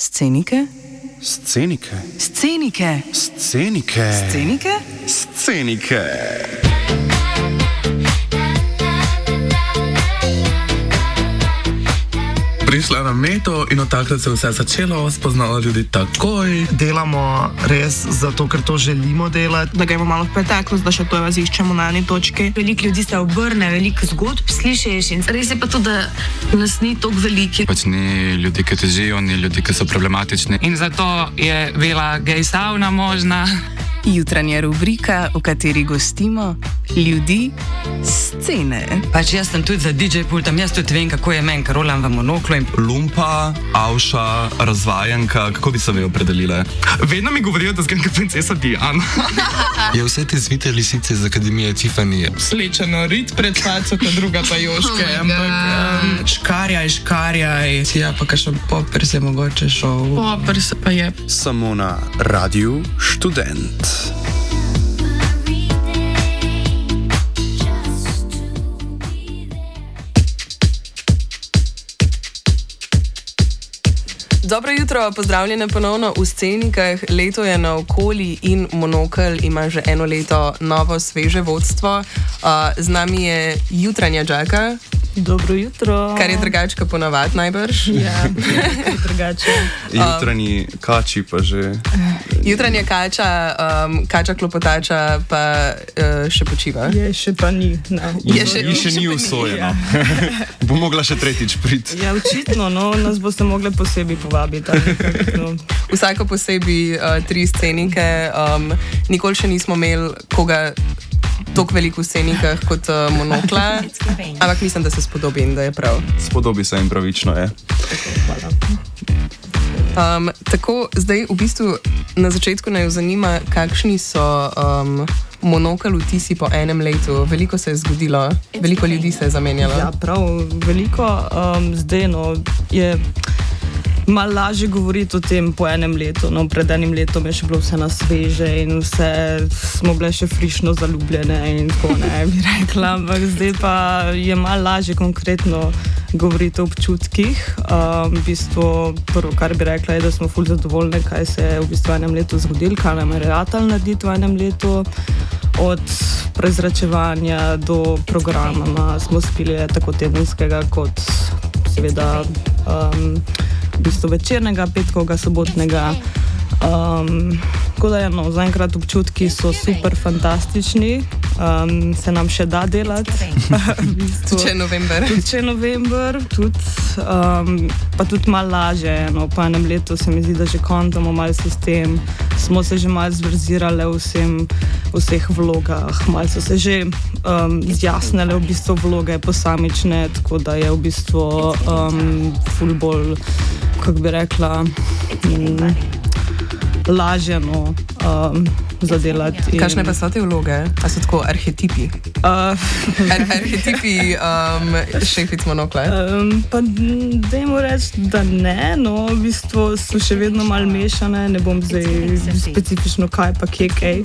Scenike? Scenike. Scenike. Scenike. Scenike? Scenike. Prišla na Meto in od takrat se je vse začelo, spoznala ljudi takoj. Delamo res zato, ker to želimo delati. Da gremo malo v preteklost, da še to raziščemo na eni točki. Veliko ljudi se obrne, veliko zgodb slišiš in res je pa to, da nas ni toliko veliki. Pač ni ljudi, ki težijo, ni ljudi, ki so problematični. In zato je bila gej sauna možna. Jutranja rubrika, v kateri gostimo ljudi scene. Pač jaz sem tudi za DJ pultom, jaz tudi vem, kako je meni, ker rolam v monoklo in... Lumpa, avša, razvajanka, kako bi se ve opredelile? Vedno mi govorijo, da zgledam kot princesa Diana. Je vse te zvite lisice iz Akademije Tiffany. Slečeno rit pred faco, ta druga pa Joške, ampak škarjaj. Ja, pa kakšen popers je mogoče šel. Popers pa je. Samo na Radiu Študent. Dobro jutro, pozdravljene ponovno v Scenikah. Leto je naokoli in Monokel ima že eno leto novo, sveže vodstvo. Z nami je jutranja Džaka. Dobro jutro. Kar je drugačka ponavad najbrž. Ja, drugače. Jutranji kači pa že. Jutranja kača, kača klopotača pa še počiva. Je še pa ni. No. Še ni usojeno. Bo mogla še tretjič priti. Ja, očitno, no, nas boste mogli posebej povabiti. No. Vsako posebej 3 scenike. Nikoli še nismo imeli koga toliko veliko v scenikah kot Monokla, ampak mislim, da se spodobi in da je prav. Spodobi se in pravično je. Tako, zdaj v bistvu na začetku naj zanima, kakšni so Monokel vtisi po enem letu. Veliko se je zgodilo, veliko ljudi se je zamenjalo. Ja, prav, veliko. Zdaj je malo lažje govoriti o tem po enem letu. No, pred enim letom je še bilo vse na sveže in vse smo bile še frišno zaljubljene in tako ne bi rekla, ampak zdaj pa je malo lažje konkretno govoriti o občutkih. V bistvu prvo, kar bi rekla, je, da smo ful zadovoljne, kaj se je v bistvu v enem letu zgodilo, kaj nam je ratalo narediti v enem letu. Od prezračevanja do programa smo spili tako tedenskega kot seveda v bistvu večernega, petkovega, sobotnega. Tako da no, zaenkrat občutki so super fantastični, se nam še da delati. Če je november. Če je november, pa tudi malo lažje. No, po enem letu se mi zdi, da že kontamo malo sistem, smo se že malo zverzirale v vseh vlogah, malo so se že zjasnile v bistvu vloge posamične, tako da je v bistvu ful bolj, kako bi rekla, lažje zadelati. Kakšne pa so te vloge? A so tako arhetipi? Arhetipi šefic Monokla? Pa dajmo reči, da ne, no, v bistvu so še vedno malo mešane, ne bom zdaj specifično kaj pa kaj.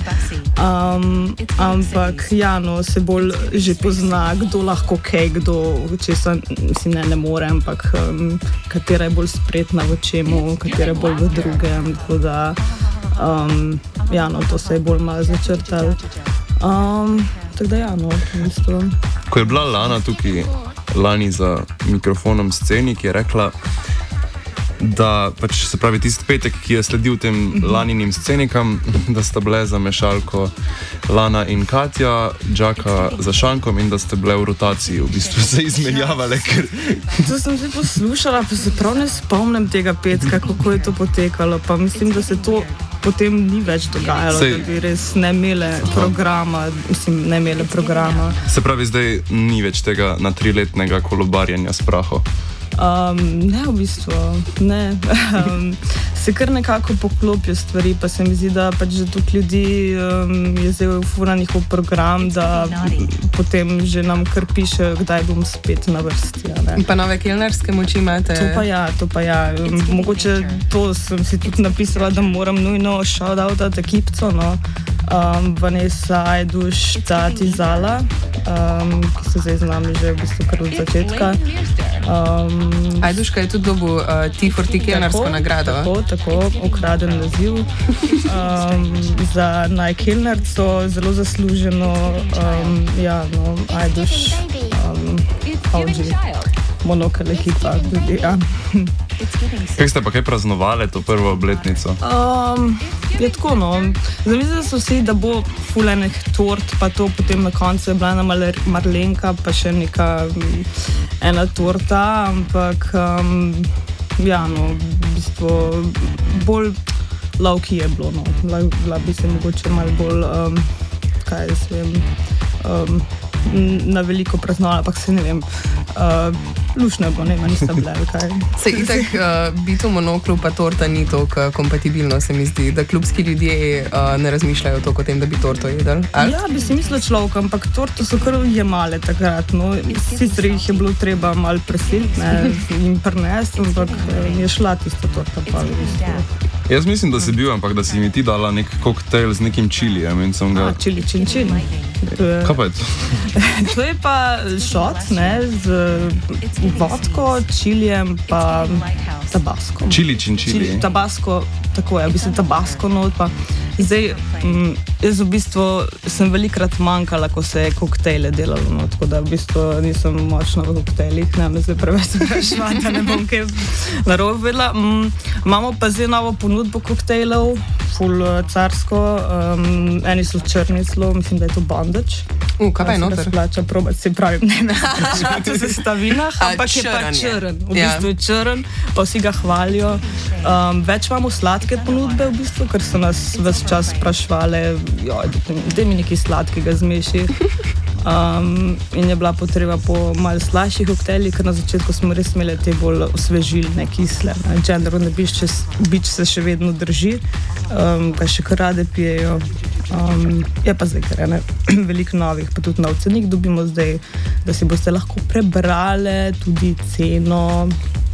Ampak ja, no, se bolj že pozna, kdo lahko kaj, kdo česa si ne more, ampak katera je bolj spretna v čemu, katera je bolj v drugem, tako da ja, no, to se je bolj malo začrtalo. Tako da ja, no, v bistvu. Ko je bila Lana tukaj lani za mikrofonom Scenik, je rekla, da pač se pravi tisti petek, ki je sledil tem laninim Scenikam, da sta bile za mešalko Lana in Katja, Džaka za šankom in da ste bile v rotaciji, v bistvu se izmenjavale. To sem že poslušala, pa se prav ne spomnim tega petka, kako je to potekalo, pa mislim, da se to potem ni več dogajalo, da bi res ne imele programa, Se pravi, zdaj ni več tega na 3-letnega kolobarjanja s praho? Ne, v bistvu, ne. Se kar nekako poklopijo stvari, pa se mi zdi, da pač že tukaj ljudi je zdaj ufuranih v program, da potem že nam kar piše, kdaj bom spet na vrsti. In pa nove kelnerske moči imate? To pa ja. Mogoče to sem si tudi napisala, da moram nujno shout-outat ekipco, no. Vanessa, Ajduš, Tati, Zala, ki so zdaj z nami že v bistvu kar od začetka. Ajduška je tudi dobil T4T-kelnarsko nagrado. Tako, ukraden naziv. Za najkelnarco zelo zasluženo, Ajduš, Monokel ekipa, tudi, ja. Kaj ste pa kaj praznovali to prvo obletnico? Je tako, no. Zamislili so si, da bo fulenih tort, pa to potem na koncu je bila ena marlenka, pa še ena torta, ampak v bistvu bolj lovki je bilo, no. Bila bi se mogoče malo bolj, kaj jaz vem, na veliko praznovala, ampak se ne vem, lušno je bilo, nista bile, kaj. Se itak biti v monoklu pa torta ni toliko kompatibilno, se mi zdi, da klubski ljudje ne razmišljajo toliko o tem, da bi torto jedli. Ja, bi si mislila človek, ampak torto so kar jemale takrat, no. Sicer jih je bilo treba malo presiliti, in prinesti, ampak je šla tista torta pa v bistvu. Jaz mislim, da si bil, ampak da si mi ti dala nek koktejl z nekim čilijem in sem ga... Čili čin. Kaj pa je to? To je pa šot, z vodko, čilijem pa tabasko. Čili čin čili. Tabasko, tako je, v bistvu tabasko not pa. Zdaj, jaz v bistvu sem velikrat manjkala, ko se je koktejle delalo, no, tako da v bistvu nisem močna v koktejlih, ne me zdaj preveč sprašvati, da ne bom kaj narobe vedela. Imamo pa zdaj novo ponudbo koktejlov, ful carsko, eni so črni celo, mislim, da je to bondage. Kaj pa je noter? Se splača probati, se pravi, ne sprašvati v sestavinah, ampak je pa črn. V bistvu je črn, pa vsi ga hvalijo. Več imamo sladke ponudbe v bistvu, ker so nas ves čas sprašvali, da mi nekaj sladkega zmeši. In je bila potreba po malo slajših koktejlih, ker na začetku smo res imeli te bolj osvežilne, kisle. Gender on the beach se še vedno drži, kaj še kar rade pijejo. Je pa zdaj kar veliko novih, pa tudi nov cenik dobimo zdaj, da si boste lahko prebrali tudi ceno.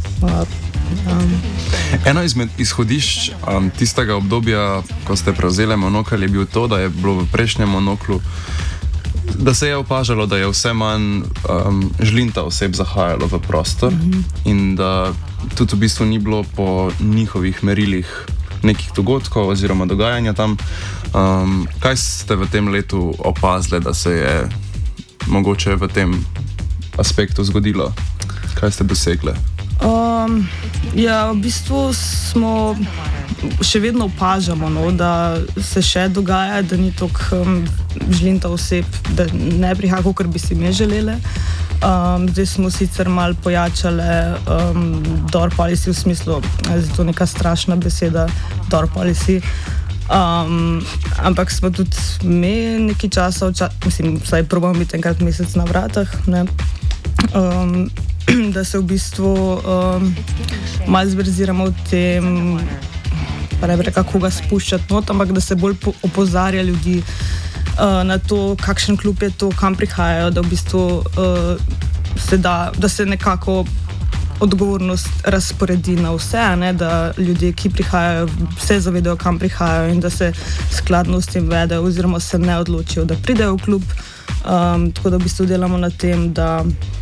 Eno izmed izhodišč tistega obdobja, ko ste prevzeli monokl, je bil to, da je bilo v prejšnjem monoklu, da se je opažalo, da je vse manj žlinta oseb zahajalo v prostor in da tudi v bistvu ni bilo po njihovih merilih nekih dogodkov oziroma dogajanja tam. Kaj ste v tem letu opazili, da se je mogoče v tem aspektu zgodilo? Kaj ste dosegli? Ja, v bistvu smo še vedno opažamo, no, da se še dogaja, da ni toliko žlinta oseb, da ne prihaja, kakor bi si mi želeli. Zdaj smo sicer malo pojačali door policy v smislu, zato neka strašna beseda door policy. Ampak smo tudi mi nekaj časa, mislim, vsaj probamo biti enkrat mesec na vratah, ne? Da se v bistvu malo zverziramo v tem, pa ne bi rekla, koga spuščati not, ampak da se bolj opozarja ljudi na to, kakšen klub je to, kam prihajajo, da v bistvu da se nekako odgovornost razporedi na vse, ne? Da ljudje, ki prihajajo, se zavedajo, kam prihajajo in da se skladno s tem vedejo oziroma se ne odločijo, da pridejo v klub. Tako da v bistvu delamo na tem, da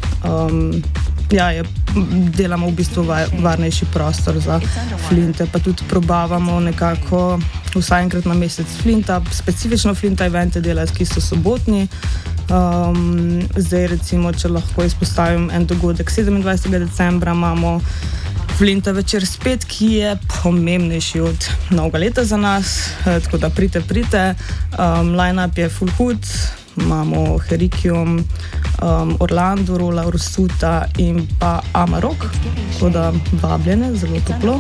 delamo v bistvu varnejši prostor za flinte, pa tudi probavamo nekako vsaj enkrat na mesec flinta, specifično flinta evente delati, ki so sobotni. Zdaj recimo, če lahko izpostavim en dogodek 27. decembra, imamo flinta večer spet, ki je pomembnejši od novega leta za nas, tako da prite. Line-up je full hood, imamo Herikium, Orlando, Rola, Ursuta in pa Amarok, tako da vabljene, zelo toplo.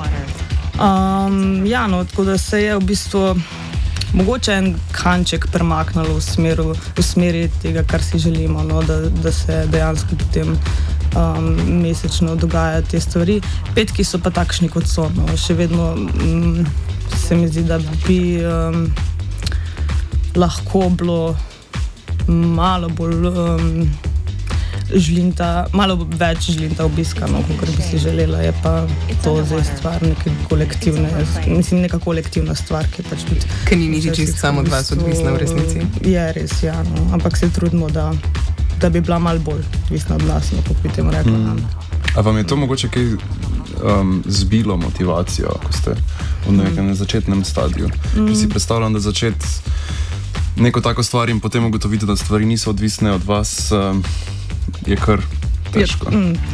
Tako da se je v bistvu mogoče en kanček premaknilo v smeri tega, kar si želimo, no, da se dejansko potem mesečno dogajajo te stvari. Petki so pa takšni, kot so. No. Še vedno se mi zdi, da bi lahko bilo malo bolj malo več žlinta obiska, no, kot bi si želela. Je pa to zdaj stvar neka kolektivna stvar, ki je pač tudi... Ker ni nič čisto samo od vas odvisna v resnici. Je res, ja, no. Ampak se trudimo, da bi bila malo bolj odvisna od nas, no, kot bi temu rekla. A vam je to mogoče kaj zbilo motivacijo, ko ste v nekem začetnem stadiju? Ker si predstavljam, da začeti neko tako stvar in potem ugotoviti, da stvari niso odvisne od vas, je kar težko.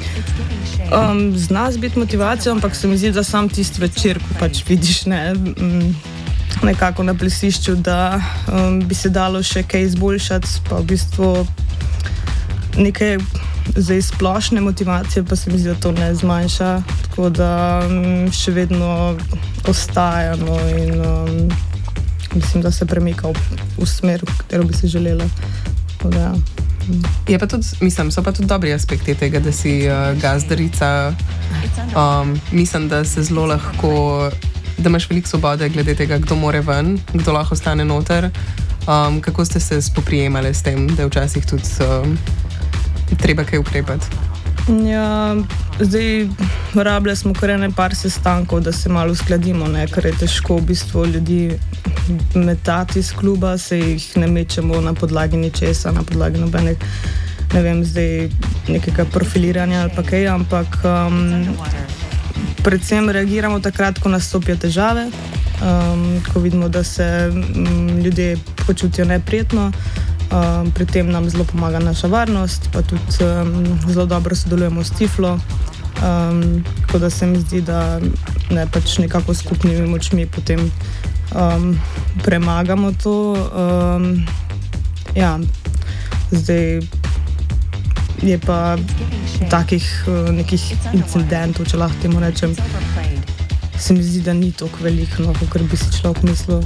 Zna zbiti motivacijo, ampak se mi zdi, da sam tisti večer, ko pač vidiš nekako na plesišču, da bi se dalo še kaj izboljšati, pa v bistvu nekaj za splošne motivacije, pa se mi zdi, da to ne zmanjša, tako da še vedno ostaja in mislim, da se premika v smer, v katero bi si želela. Da, je pa tudi, mislim, so pa tudi dobri aspekti tega, da si gazdarica. Mislim, da se zelo lahko, da imaš veliko svobode glede tega, kdo more ven, kdo lahko ostane noter. Kako ste se spoprijemali s tem, da je včasih tudi treba kaj ukrepati? Ja, zdaj rabili smo kar par sestankov, da se malo uskladimo, ker je težko v bistvu ljudi metati iz kluba, se jih ne mečemo na podlagi ničesa, na podlagi nobenih, ne vem, zdaj nekega profiliranja ali pa kaj, ampak predvsem reagiramo takrat, ko nastopijo težave, ko vidimo, da se ljudje počutijo neprijetno. Pri tem nam zelo pomaga naša varnost, pa tudi zelo dobro sodelujemo s Tiflo, tako da se mi zdi, da ne pač nekako skupnimi močmi potem premagamo to. Ja, zdaj je pa takih nekih incidentov, če lahko temu rečem, se mi zdi, da ni toliko veliko, kot bi si človek mislil.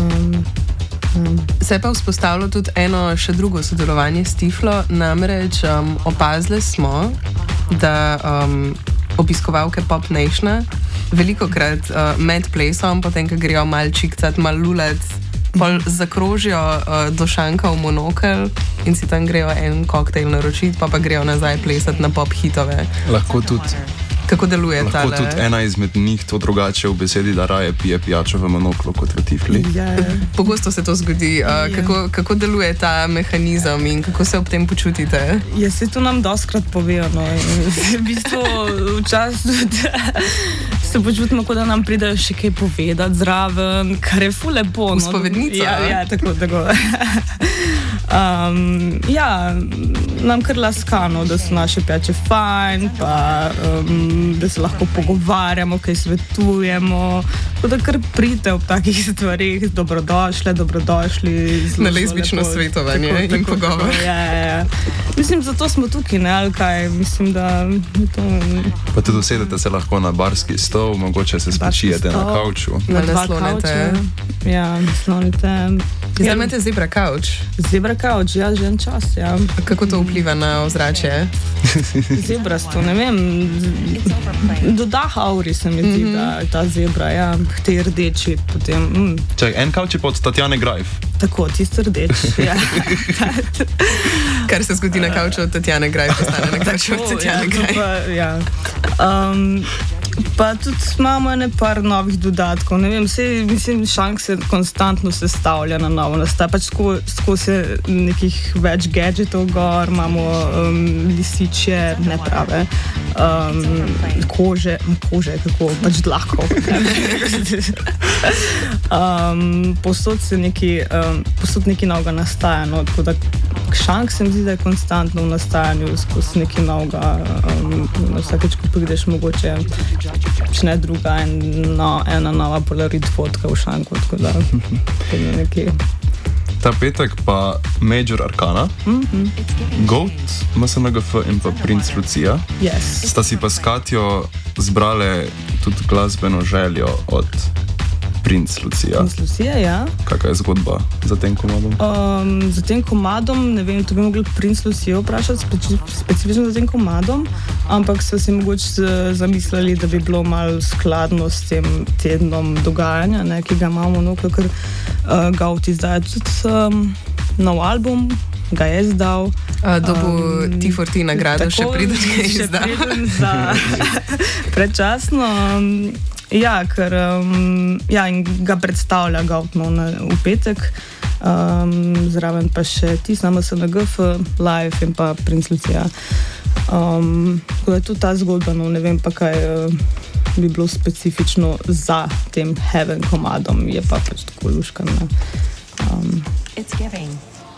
Se je pa vzpostavilo tudi eno še drugo sodelovanje s Tiflo, namreč opazili smo, da obiskovalke Pop Nationa velikokrat med plesom, potem, ko grejo mal čikcat, mal lulet, pol zakrožijo do šanka v Monokel in si tam grejo en koktejl naročiti, pa grejo nazaj plesati na pop hitove. Lahko tudi. Kako deluje ta? Lahko tudi ena izmed njih to drugače v besedi, da raje pije pijačo v Monoklu kot v Tifli. Pogosto se to zgodi. Kako deluje ta mehanizem in kako se ob tem počutite? Ja, se to nam dostkrat povejo. V bistvu včasih se počutimo, kot da nam pridejo še kaj povedati zraven, kar je ful lepo. Uspovednica. Ja, tako. Ja, nam kar laskano, da so naše pijače fajn, pa da se lahko pogovarjamo, kaj svetujemo, da kar prite ob takih stvarih, dobrodošli. Na lezbično svetovanje in pogovor. Ja. Mislim, zato smo tukaj, ne, ali kaj, mislim, da to... Pa tudi usedete se lahko na barski stol, mogoče se spočijete na kavču. Na naslonite. Ja, naslonite. Zdaj imate zebra kavč? Zebra kavč, ja, že en čas, ja. Kako to vpliva na ozračje? Zebrasto, ne vem, dodah auri se mi zdi, da ta zebra, ja, te rdeči potem. Čak, en kavč je pa od Tatjane Grajf. Tako, tisto rdeč, ja. Kar se zgodi na kavču od Tatjane Grajf, ostane na kavču od Tatjane Grajf. Ja. Pa tudi imamo par novih dodatkov, ne vem, mislim, šank se konstantno sestavlja na novo nastaja, pač skozi se nekih več gadgetov gor, imamo lisičje, ne prave, kože, kako, pač dlako. Posod nekaj novega nastaja, no, tako da šank se mi zdi, da je konstantno v nastajanju skozi nekaj novega, vsakeč, ko prideš mogoče če ne druga, ena nova polaroid fotka v šanku, tako da je nekaj. Ta petek pa Major Arcana, Goat, MSNGF in pa Prince Lucia. Yes. Sta si pa s Katjo zbrale tudi glasbeno željo od Prince Lucia. Prince Lucia, ja. Kakva je zgodba za tem komadom? Za tem komadom, ne vem, to bi mogli Prince Lucia vprašati specifično za tem komadom, ampak so si mogoče zamislili, da bi bilo malo skladno s tem tednom dogajanja, ne, ki ga imamo, no, ker Goat izdaja tudi nov album, ga je izdal. Dobu T4T nagrado še prideš, ga je izdal. Še pridem za predčasno. Ja, ker in ga predstavlja Goat v petek, zraven pa še Tis na MSNGF, Live in pa Prince Lucia. Ko je tudi ta zgodba, no ne vem pa kaj bi bilo specifično za tem Heaven komadom, je pa pač tako luškana. It's giving.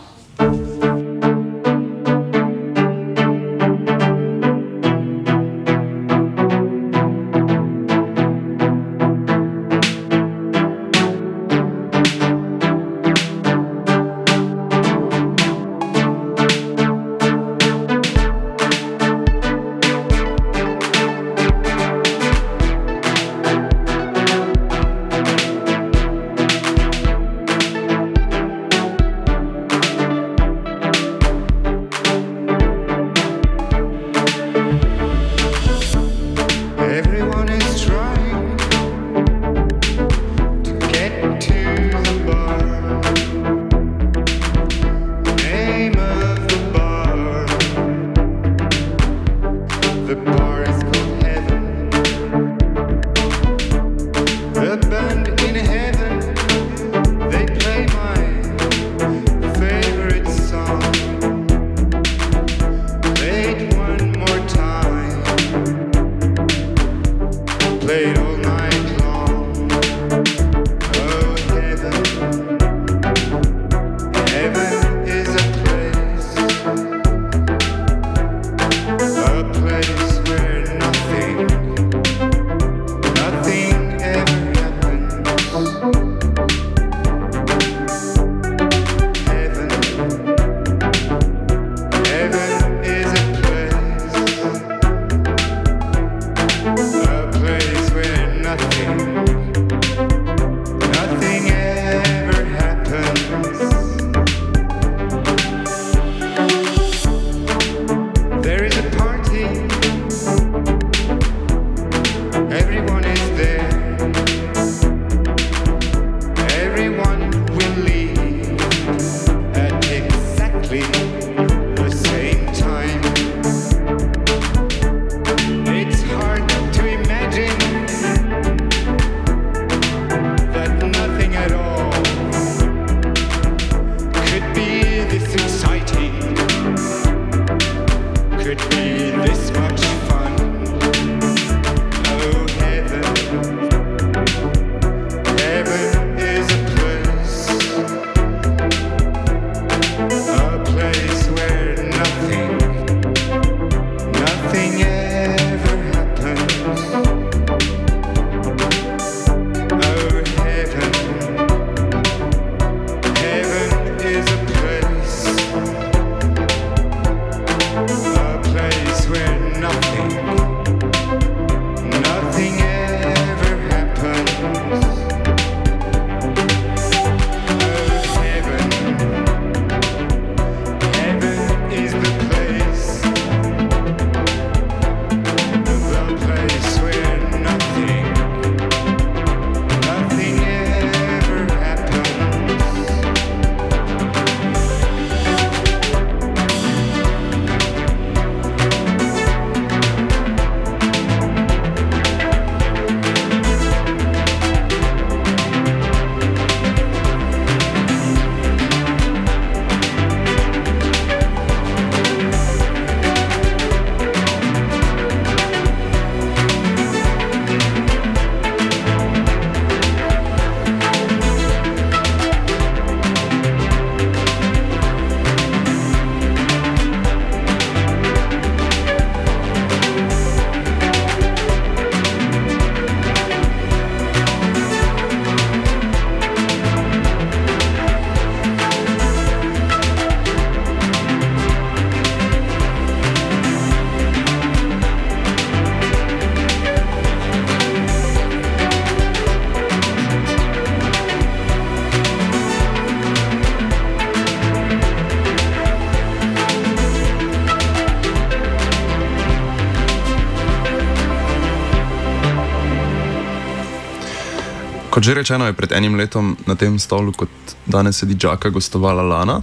Kot že rečeno, je pred enim letom na tem stolu, kot danes sedi Džaka, gostovala Lana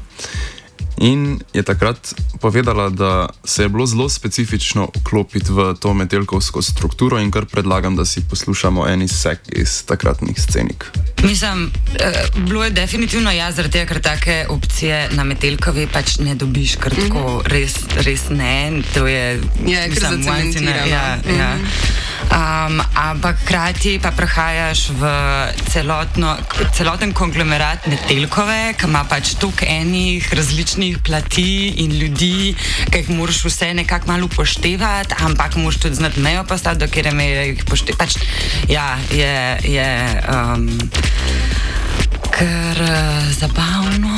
in je takrat povedala, da se je bilo zelo specifično vklopiti v to metelkovsko strukturo in kar predlagam, da si poslušamo en izsek iz takratnih scenik. Mislim, bilo je definitivno zaradi tega, ker take opcije na Metelkovi pač ne dobiš kar tako, res ne. To je ker zacementirano. Ampak hkrati pa prehajaš v celoten konglomerat Metelkove, ki ima pač toliko enih različnih plati in ljudi, ki jih moraš vse nekako malo upoštevati, ampak moraš tudi znati mejo postaviti, do kjer meje jih poštevati. Pač, je kar zabavno.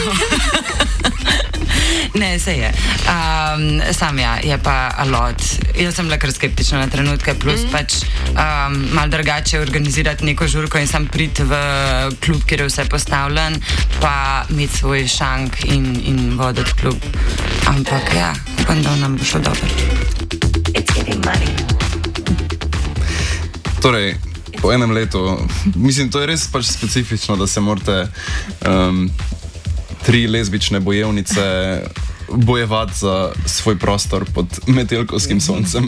Ne, se je. Sam je pa alot. Jaz sem bila kar skeptična na trenutke, plus pač malo drugače organizirati neko žurko in sam priti v klub, kjer je vse postavljen, pa imeti svoj šank in voditi klub. Ampak upam, da nam bo šlo dobro. Torej, po enem letu, mislim, to je res pač specifično, da se morate 3 lezbične bojevnice bojevati za svoj prostor pod metelkovskim soncem.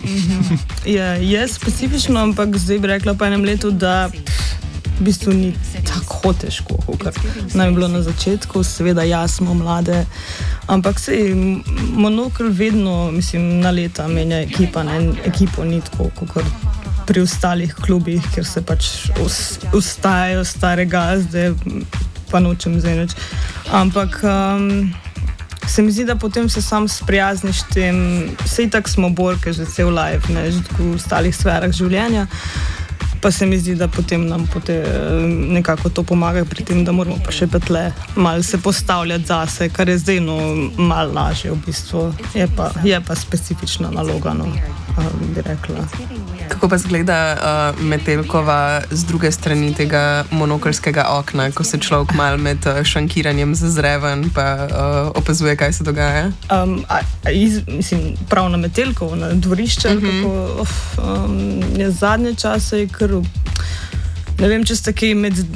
Je specifično, ampak zdaj bi rekla po enem letu, da v bistvu ni tako težko, kot naj bi bilo na začetku. Seveda, smo mlade, ampak sej Monokl vedno, mislim, na leta menja ekipa, ne? Ekipo ni tako, kot pri ostalih klubih, kjer se pač ustajajo stare gazde, pa nočem zdaj nič. Ampak se mi zdi, da potem se sam sprijazniš tem, sej tak smo borke že cel life, ne, že v ostalih sferah življenja, pa se mi zdi, da potem nam nekako to pomaga pri tem, da moramo pa še petle malo se postavljati zase, kar je zdaj malo lažje v bistvu. Je pa specifična naloga, bi rekla. Kako pa izgleda Metelkova z druge strani tega monokelskega okna, ko se človek malo med šankiranjem zazreven pa opazuje, kaj se dogaja? Mislim, prav na Metelkovo, na dvorišče, kako je zadnje čase je kar, ne vem, če ste kaj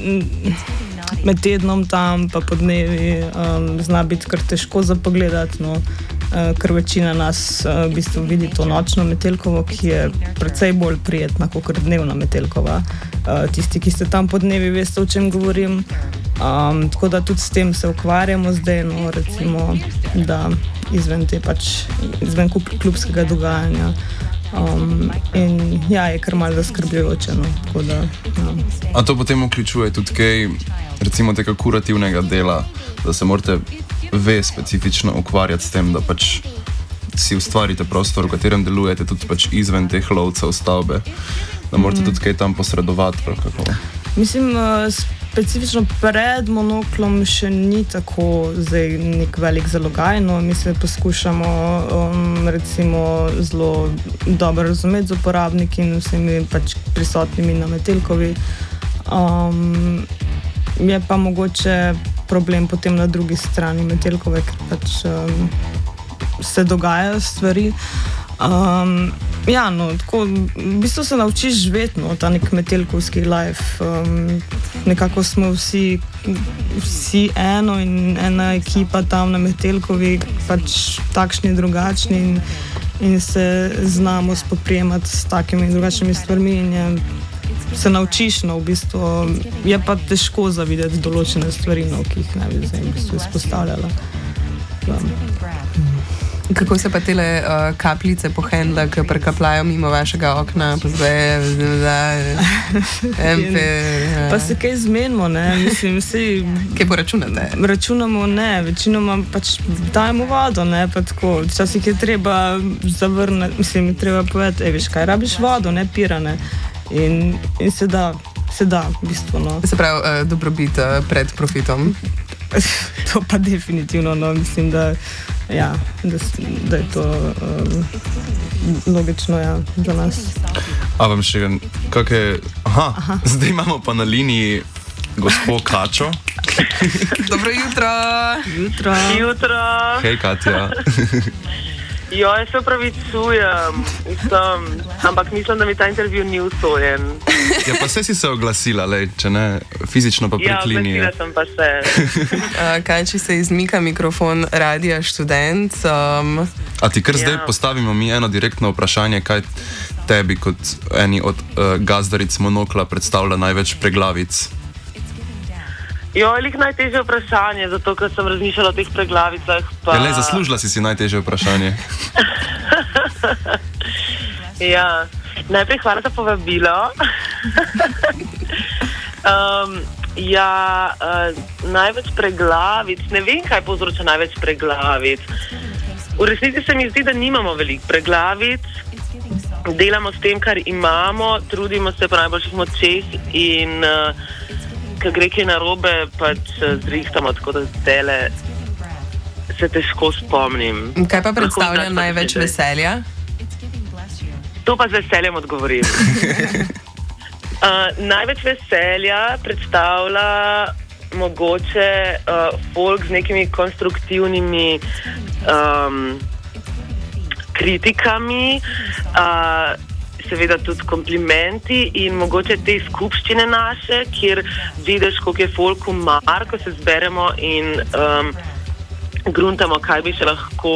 med tednom tam, pa po dnevi zna biti kar težko za pogledati, ker večina nas v bistvu vidi to nočno Metelkovo, ki je precej bolj prijetna kot dnevna Metelkova. Tisti, ki ste tam po dnevi, veste, o čem govorim. Tako da tudi s tem se ukvarjamo zdaj, recimo, da izven klubskega dogajanja. In je kar malo zaskrbljujoče. A to potem vključuje tudi kaj, recimo tega kurativnega dela, da se morate specifično ukvarjati s tem, da pač si ustvarite prostor, v katerem delujete tudi pač izven teh lovcev stavbe, da morate tudi kaj tam posredovati? Mislim, specifično pred Monoklom še ni tako zdaj nek velik zalogaj, mi se poskušamo recimo zelo dobro razumeti z uporabniki in vsemi pač prisotnimi na Metelkovi. Je pa mogoče problem potem na drugi strani Metelkove, ker pač se dogajajo stvari. Tako, v bistvu se naučiš živeti, ta nek metelkovski life. Nekako smo vsi eno in ena ekipa tam na Metelkovi, pač takšni, drugačni in se znamo spoprijemati s takimi in drugačnimi stvarmi in se naučiš, v bistvu. Je pa težko zavideti določene stvari, ki jih ne bi zdaj v bistvu izpostavljala. Kako se pa tele kapljice pohendla, ki prekaplajo mimo vašega okna, pa zdaj pa se kaj zmenimo, ne? Mislim, kaj poračunate? Računamo, ne, večinoma pač dajemo vodo, ne, pa tako. Včasih je treba zavrniti, mislim, je treba povedati, veš kaj, rabiš vodo, ne pirane. In se da, v bistvu, Se pravi, dobrobit pred profitom? To pa definitivno, mislim, da je to logično, za nas. A vam še kakšne... Zdaj imamo pa na liniji gospo Kačo. Dobro jutro! Jutro! Hej, Katja! Jaz se opravičujem, ampak mislim, da mi ta intervju ni usojen. Ja, pa si se oglasila, če ne fizično, pa prek linije. Ja, oglasila sem pa se. Kaj, če se izmika mikrofon Radia Študent? A ti kar zdaj postavimo mi eno direktno vprašanje, kaj tebi kot eni od gazdaric Monokla predstavlja največ preglavic? Veliko najtežje vprašanje, zato ker sem razmišljala o teh preglavicah. Pa... Le, zaslužila si najtežje vprašanje. Ja, najprej hvala za povabilo. Največ preglavic, ne vem, kaj povzroča največ preglavic. V resnici se mi zdi, da nimamo veliko preglavic. Delamo s tem, kar imamo, trudimo se po najboljših močeh in ko gre kaj narobe, pač zrihtamo, tako da zdajle se težko spomnim. Kaj pa predstavlja največ veselja? To pa z veseljem odgovorim. Največ veselja predstavlja mogoče folk z nekimi konstruktivnimi kritikami, seveda tudi komplimenti in mogoče te skupščine naše, kjer vidiš, koliko je folku mar, ko se zberemo in gruntamo, kaj bi še lahko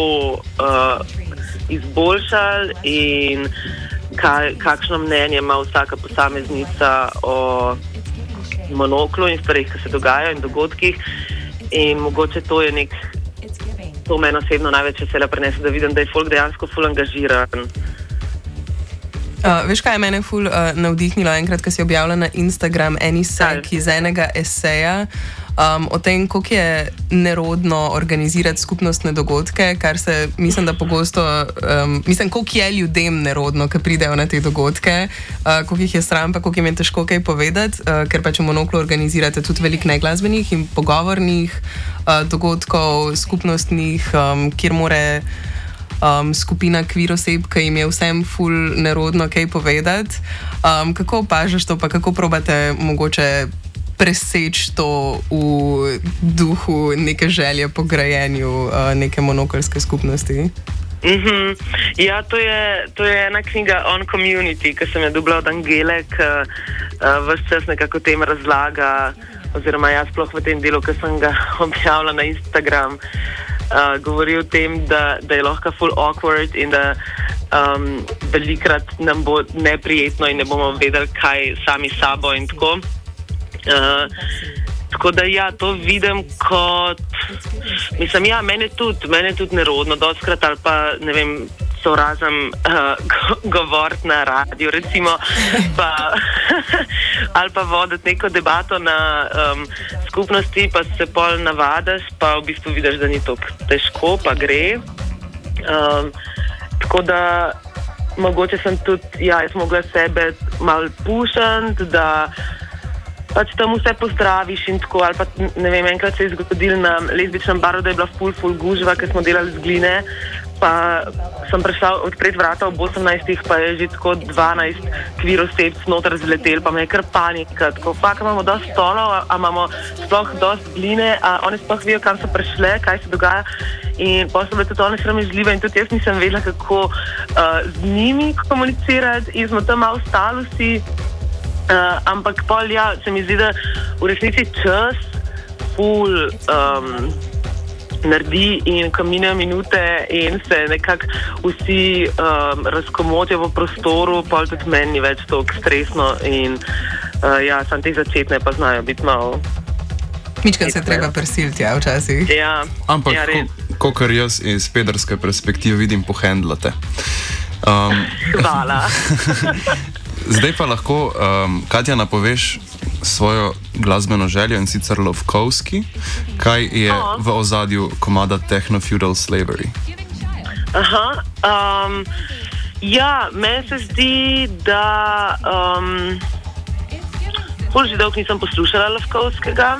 izboljšali in kakšno mnenje ima vsaka posameznica o monoklu in stvarih, ki se dogajajo in dogodkih. In mogoče to je to meni osebno največ veselja prinese, da vidim, da je folk dejansko ful angažiran. Veš, kaj je mene ful navdihnilo enkrat, ko si objavila na Instagram en izsek iz enega eseja o tem, koliko je nerodno organizirati skupnostne dogodke, kar se, mislim, da pogosto, koliko je ljudem nerodno, ko pridejo na te dogodke, koliko jih je sram, pa koliko jim je težko kaj povedati, ker pač v Monoklu organizirate tudi veliko neglasbenih in pogovornih dogodkov, skupnostnih, kjer more skupina queer oseb, ki jim je vsem ful nerodno kaj povedati. Kako opažaš to, pa kako probate mogoče preseči to v duhu neke želje po grajenju neke monokelske skupnosti? Ja, to je ena knjiga On Community, ki sem jo dobila od Angele, ki ves čas nekako tem razlaga, oziroma jaz sploh v tem delu, ki sem ga objavila na Instagram, govori o tem, da je lahko full awkward in da velikrat nam bo neprijetno in ne bomo vedeli, kaj sami sabo in tako. Tako da ja, to vidim kot, mislim, ja, mene tudi nerodno, dostkrat ali pa, ne vem, sovražam govoriti na radiju, recimo, ali pa voditi neko debato na skupnosti, pa se pol navadaš, pa v bistvu vidiš, da ni tako težko, pa gre. Tako da mogoče sem tudi, ja, jaz mogla sebe malo pušati, da pač tam vse pozdraviš in tako, ali pa, ne vem, enkrat se je zgodilo na lezbičnem baru, da je bila ful gužva, ker smo delali z gline, pa sem prišla odpreti vrata ob 18, pa je že tako 12 queer oseb noter zletel, pa me je kar panika, tako, fakt, imamo dosti stolov, a imamo sploh dosti gline, a oni sploh vejo, kam so prišle, kaj se dogaja, in pa so bile tudi one sramežljive in tudi jaz nisem vedela, kako z njimi komunicirati in smo tam malo stali vsi. Ampak pol, ja, se mi zdi, da v resnici čas ful naredi in ko minejo minute in se nekako vsi razkomotijo v prostoru, pol tudi meni ni več toliko stresno in ja, sam te začetne pa znajo biti malo. Mičkaj se treba prisiliti, ja, včasih. Ja, ampak ja, kakor jaz iz pederske perspektive vidim, pohendlate. Hvala. Zdaj pa lahko, Katja, napoveš svojo glasbeno željo in sicer Lovkovski. Kaj je v ozadju komada Techno Feudal Slavery? Ja, meni se zdi, da bolj že dolgo nisem poslušala Lovkovskega.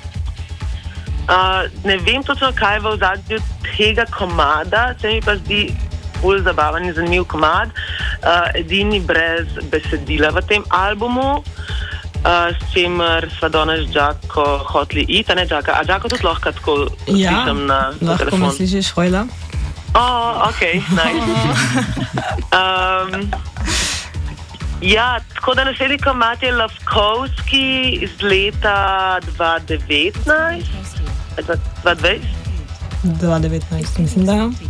Ne vem točno, kaj je v ozadju tega komada, se mi pa zdi bolj zabaven in zanimiv komad, edini brez besedila v tem albumu, s čimer sva danes Džako hotli iti, a ne Džaka, a Džako tudi lahko tako slišam na telefon. Ja, lahko me slišiš, hojla. Ok, nice. Ja, tako da naslednji komad je Lovkovski iz leta 2019, 2020? 2019, mislim, da je.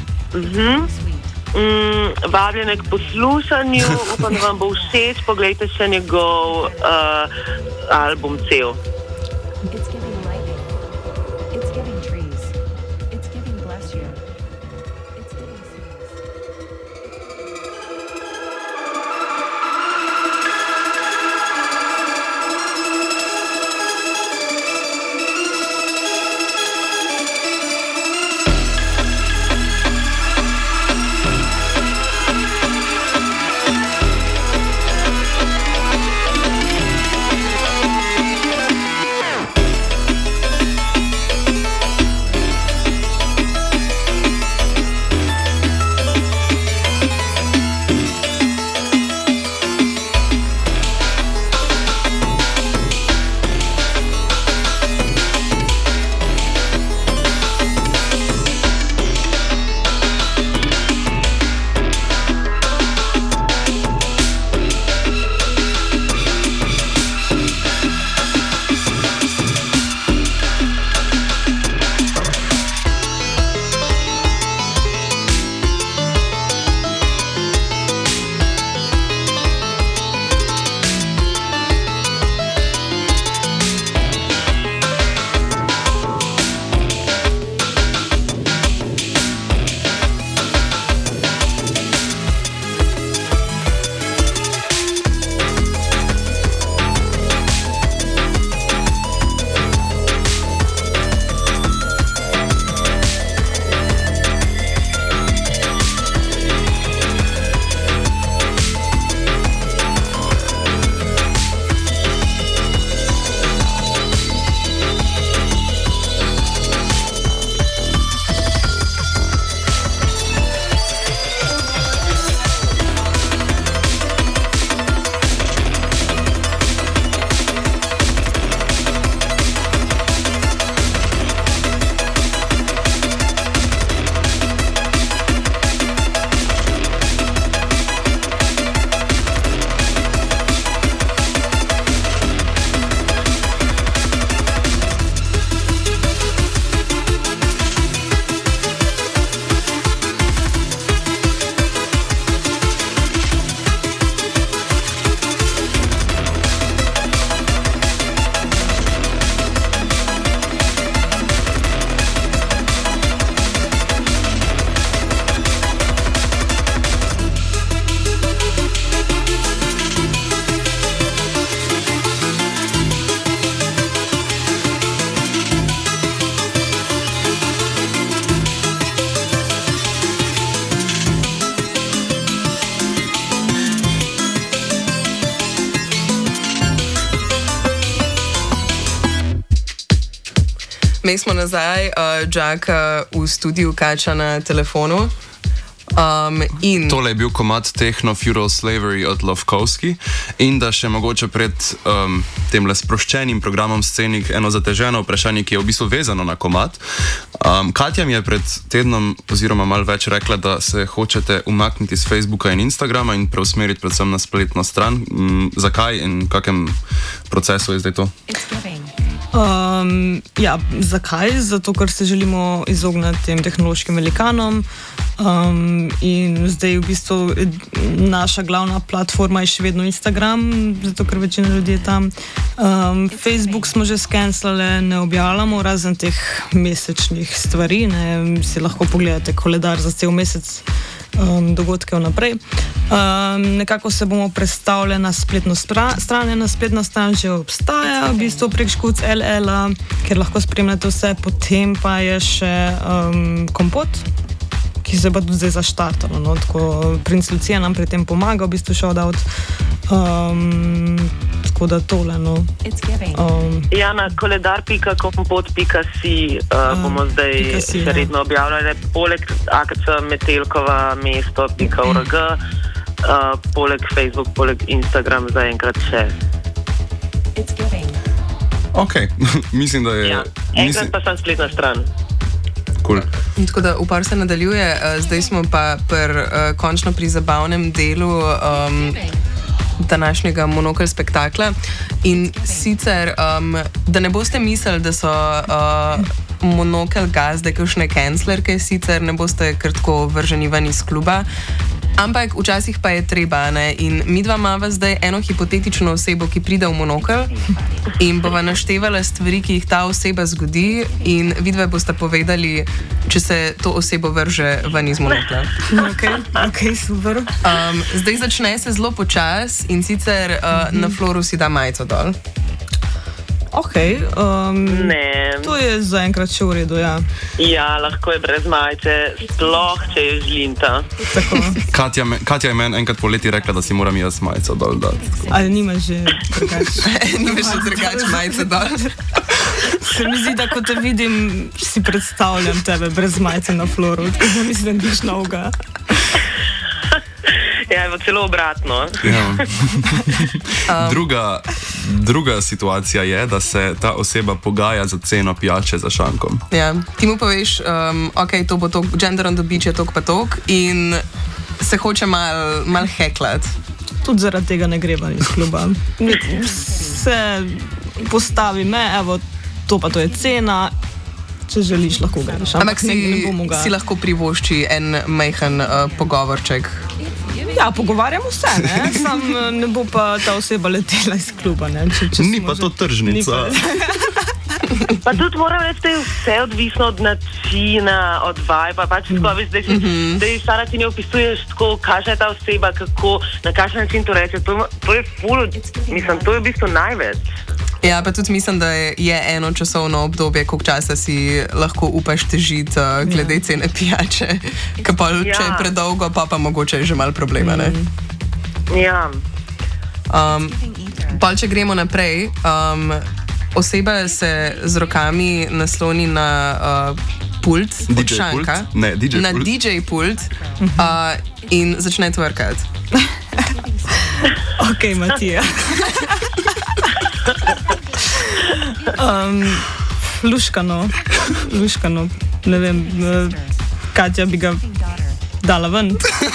Vabljene k poslušanju, upam, da vam bo všeč, poglejte še njegov album cel. It's giving lightning. It's giving trees. It's giving bless you. It's giving seeds. Mi smo nazaj, Jacka v studiu kača na telefonu. Tole je bil komad Techno Feudal Slavery od Lovkovski in da še mogoče pred tem sproščenim programom Scenik eno zateženo vprašanje, ki je v bistvu vezano na komad. Katja mi je pred tednom oziroma malo več rekla, da se hočete umakniti z Facebooka in Instagrama in preusmeriti predvsem na spletno stran. Zakaj in v kakem procesu je zdaj to? Zakaj? Zato, ker se želimo izogniti tem tehnološkim velikanom. In zdaj v bistvu naša glavna platforma je še vedno Instagram, zato ker večina ljudi je tam. Facebook smo že skenslali, ne objavljamo razen teh mesečnih stvari, ne, si lahko pogledate koledar za cel mesec dogodke vnaprej. Nekako se bomo predstavljali na spletno stran, ena spletna stran že obstaja, v bistvu prek Škuc LL-a, ker lahko spremljate vse, potem pa je še Kompot, ki se pa tudi zdaj zaštartalo. No? Tako Princ Lucija nam pri tem pomaga, v bistvu shout out. Tako da tole, no. Ja, na koledar.kompot.si bomo zdaj še redno objavljali, poleg AKC Metelkova mesto.org, poleg Facebook, poleg Instagram zaenkrat še. Ok, mislim, da je... Ja, enkrat pa sem spletna stran. Cool. Tako da upor se nadaljuje, zdaj smo pa končno pri zabavnem delu današnjega Monokel spektakla. In sicer, da ne boste mislili, da so Monokel gazde kakšne cancelerke, sicer ne boste kar tako vrženi ven iz kluba, Ampak včasih pa je treba, ne? In mi dva imava zdaj eno hipotetično osebo, ki pride v monokel in bova naštevala stvari, ki jih ta oseba zgodi in vidva bosta povedali, če se to osebo vrže ven iz monokla. Ok, super. Zdaj začne se zelo počas in sicer na floru si da majico dol. Ok, Ne. to je zaenkrat še v redu, ja. Ja, lahko je brez majice, sploh če je žlinta. Tako. Katja je meni enkrat poleti rekla, da si moram jaz majico dol dati. Ali nimaš že drugače? Nimaš še drugače majice dol. Se mi zdi, da ko te vidim, si predstavljam tebe brez majice na floru, tako da mislim, da nič novega. Ja, je pa celo obratno. Ja. Druga situacija je, da se ta oseba pogaja za ceno pijače za šankom. Ja, ti mu poveš, ok, to bo to, gender on the beach je tok pa tok in se hoče mal heklat. Tudi zaradi tega ne greva iz kluba. Se postavi me, evo, to pa to je cena, če želiš, lahko greš. Ampak si lahko privošči en majhen pogovorček. Ja, pogovarjamo se, ne? Sam ne bo pa ta oseba letela iz kluba, ne? Ni pa to tržnica. Pa tudi moram reči, da je vse odvisno od načina, od vibe. Pač tako, veš, zdaj Sara ti ne opisuješ tako, kakšna je ta oseba, kako, na kakšen način to reče. To je ful, mislim, to je v bistvu največ. Ja, pa tudi mislim, da je eno časovno obdobje, koliko časa si lahko upaš težiti glede cene pijače. Ker pa če je predolgo, pa mogoče je že malo problema, ne? Ja. Pa če gremo naprej, oseba se z rokami nasloni na pult od šanka. Ne, DJ na pult. DJ pult in začne tvrkati. Ok, Matija. Luškano, ne vem, Katja bi ga dala ven.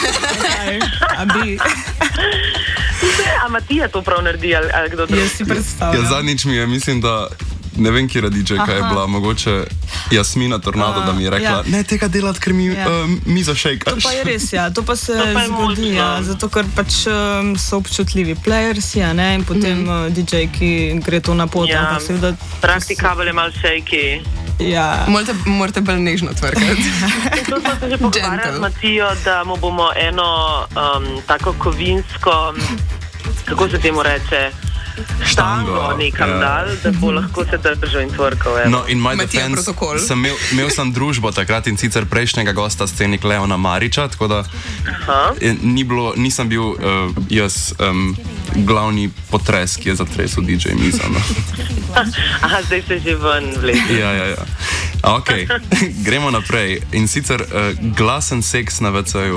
A Matija to prav naredi ali kdo drug? Jaz si predstavljam. Ja, zadnjič mi je, mislim, da ne vem, kje DJ-ka je bila, mogoče Jasmina Tornado, da mi je rekla, ne tega delati, ker mi zašejkaš. To pa je res, ja, to pa se zgodi, ja, zato ker pač so občutljivi playersi, ja, ne, in potem DJ, ki gre to na pot. Ja, praktikabel je malo šejki. Ja. Morate bolj nežno tvrkati. To smo se že pogovarjali z Matijo, da mu bomo eno tako kovinsko, kako se temu reče, štango nekam dal, da bo lahko se držal in tvrkal. No, in my defense, imel sem družbo takrat in sicer prejšnjega gosta scenik Leona Mariča, tako da nisem bil jaz glavni potres, ki je zatresel DJ Miza. No. Aha, zdaj se že ven vleče. Ja. Ok, gremo naprej. In sicer glasen seks na WC-ju.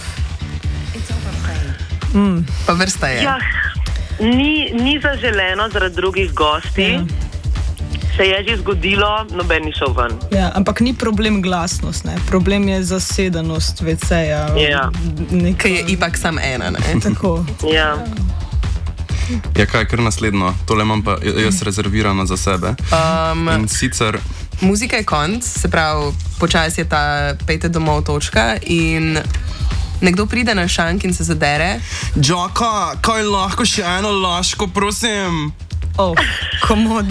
Pa vrsta je. Ja. Ni zaželeno zaradi drugih gosti, se je že zgodilo, noben ni šel ven. Ja, ampak ni problem glasnost, ne? Problem je zasedenost WC-ja. Ja. Ker je ipak sam ena, ne? Tako. Ja. Ja, kaj, kar naslednjo, tole imam pa jaz rezervirano za sebe. In sicer... Muzika je konc, se pravi, počasi je ta pejte domov točka in... Nekdo pride na šank in se zadere. Džaka, kaj lahko še eno laško, prosim? Komod.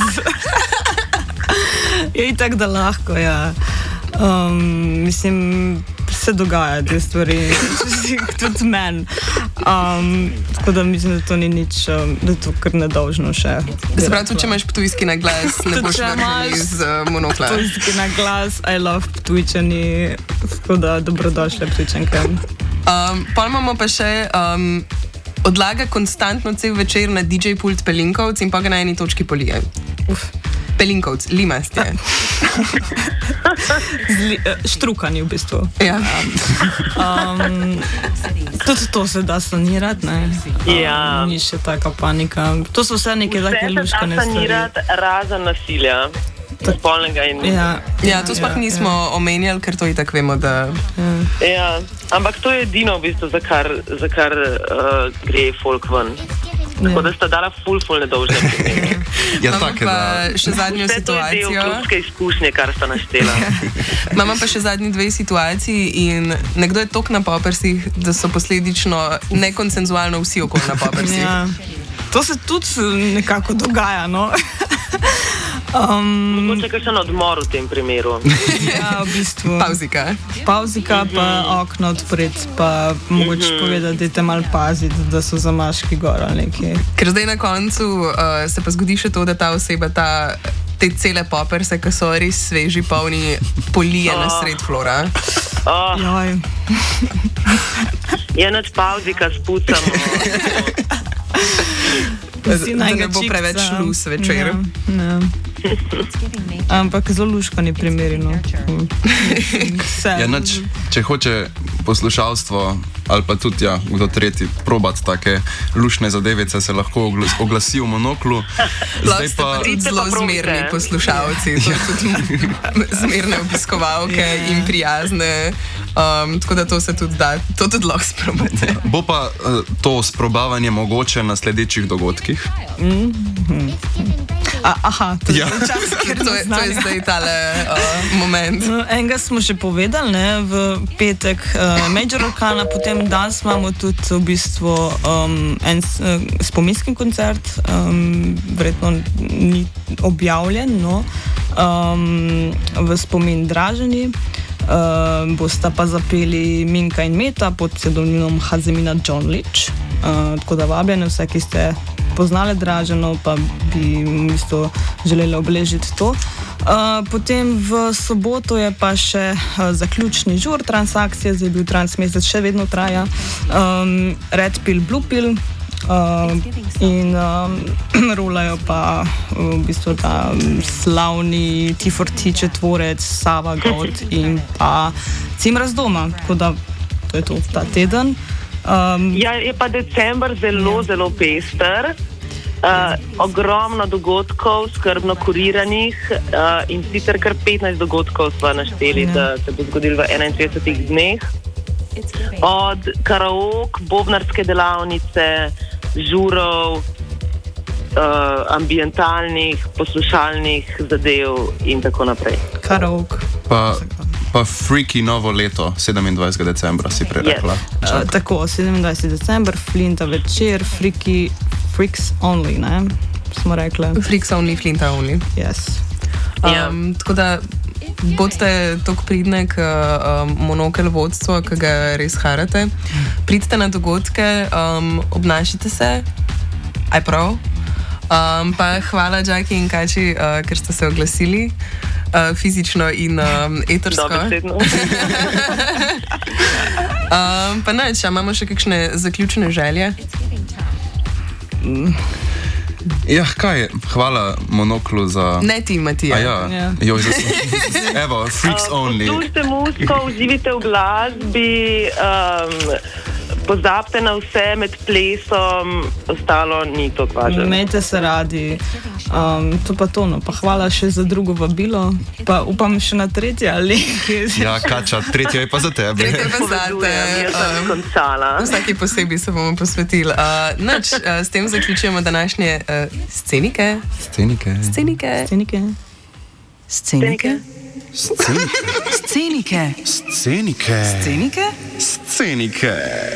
Je itak, da lahko, ja. Mislim, se dogaja te stvari, tudi meni. Tako da mislim, da to ni nič, da je to kar nedolžno še. Se pravi, tudi če imaš ptujski na glas, ne boš vršen iz monokla. Ptujski na glas, I love ptujčani, tako da dobrodošle ptujčanke. Pa imamo pa še odlaga konstantno cel večer na DJ pult Pelinkovc in pa ga na eni točki polije. Pelinkovc, limast je. Štrukani v bistvu. Ja. Tudi to se da sanirati, ne? Ja. Ni še taka panika. To so vse neke take luškane stvari. Vse se da sanirati razen nasilja. Spolnega in... Ja, to sploh nismo omenjali, ker to itak vemo, da... Ja, ampak to je edino v bistvu, za kar gre folk ven. Tako da sta dala ful nedolžne primere. Ja, Imamo tako je, pa da. še zadnjo Vse to je del situacijo. klubske izkušnje, kar sta naštela. Imamo pa še zadnji dve situaciji in nekdo je tok na popersih, da so posledično nekonsenzualno vsi okoli na popersih. Ja. To se tudi nekako dogaja, no. Mogoče kakšen odmor v tem primeru. Ja, v bistvu. Pauzika. Pauzika, pa okno odpreti, pa mogoče povedati, da te malo paziti, da so zamaški gor ali nekaj. Ker zdaj na koncu se pa zgodi še to, da ta oseba te cele poperse, ki so res sveži, polni, polije na sred flora. Joj. Je noč pauzika, spucamo. Da ne bo preveč šlus večer. Ja. Ampak zelo luškani primeri. No. Ja, če hoče poslušalstvo ali pa tudi kdo tretji probati take lušne zadevice, se lahko oglasi v Monoklu. Zdaj pa tudi zelo zmerni poslušalci, tudi zmerne obiskovalke in prijazne. Tako da to se tudi da, to tudi lahko sprobate. Bo pa to sprobavanje mogoče na sledečih dogodkih? Aha, to je čas, to je zdaj tale moment. Enega smo že povedali, ne, v petek Major Arcana, potem danes imamo tudi v bistvu en spominski koncert, verjetno ni objavljen, no, v spomin Draženi. Bosta pa zapeli Minka in Meta pod pseudonimom Hazemina John Leach. Tako da vabljene vse, ki ste poznali Draženo, pa bi v bistvu želeli obeležiti to. Potem v soboto je pa še zaključni žur transakcije, zdaj je bil transmesec, še vedno traja. Red Pill, Blue Pill. In rolajo pa v bistvu ta slavni T4T četvorec, Sava God in pa Cimra z doma, tako da to je to ta teden. Je pa december zelo pester, ogromno dogodkov, skrbno kuriranih in sicer kar 15 dogodkov sva našteli, da se bo zgodil v 31 dneh. Od karaok, bobnarske delavnice, žurov, ambientalnih, poslušalnih zadev in tako naprej. Karaok. Pa Freaky novo leto, 27. decembra si prerekla. Tako, 27. december, Flinta večer, Freaks Only, ne? Smo rekli. Freaks Only, Flinta Only. Yes. Tako da bodite toliko pridne k Monokel vodstvo, ki ga res harate. Pridite na dogodke, obnašite se, aj prav. Pa hvala Jackie in Kači, ker ste se oglasili fizično in etersko. Dobesedno. Pa nič, imamo še kakšne zaključne želje? Ja, kaj je? Hvala Monoklu za... Ne ti, Matija. Evo, Freaks Only. Poslušajte muziko, uživite v glasbi, pozabite na vse med plesom, ostalo ni to važno. Imejte se radi, to pa to, no. Pa hvala še za drugo vabilo, pa upam še na tretje ali Ja, Kača, tretja je pa za tebe. Tretja je pa za te. Vsaki posebej se bomo posvetili. S tem zaključujemo današnje scenike. Scenike. Scenike. Scenike. Scenike. Scenike. Scenike. Scenike. Scenike. Scenike.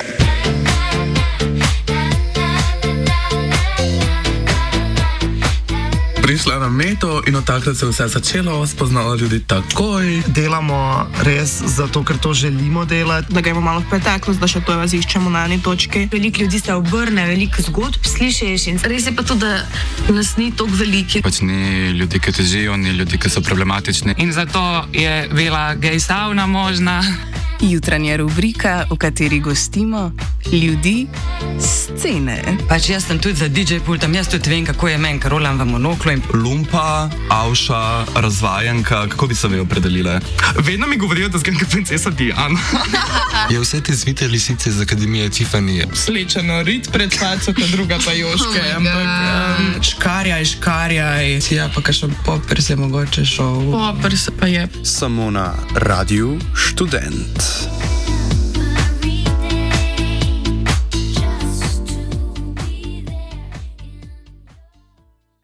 Prišla na Meto in od takrat se vse začelo, spoznala ljudi takoj. Delamo res zato, ker to želimo delati. Da gremo malo v preteklost, da še to raziščemo na eni točki. Veliko ljudi se obrne, veliko zgodb slišiš in res je pa to, da nas ni toliko veliki. Pač ni ljudi, ki težijo, ni ljudi, ki so problematični. In zato je bila gej savna možna. Jutranja rubrika, v kateri gostimo ljudi scene. Pač jaz sem tudi za DJ pultom, jaz tudi vem, kako je meni, ker rolam v Monoklu. Lumpa, avša, razvajanka, kako bi se ve opredelile? Vedno mi govorijo, da zgledam kot princesa Diana. Je vse te zvite lisice iz Akademije Tiffany. Slečeno rit pred faco, ta druga pa Joške, ampak Škarjaj. ja, pa kakšen popers je mogoče šel. Popers pa je. Samo na Radiu Študent.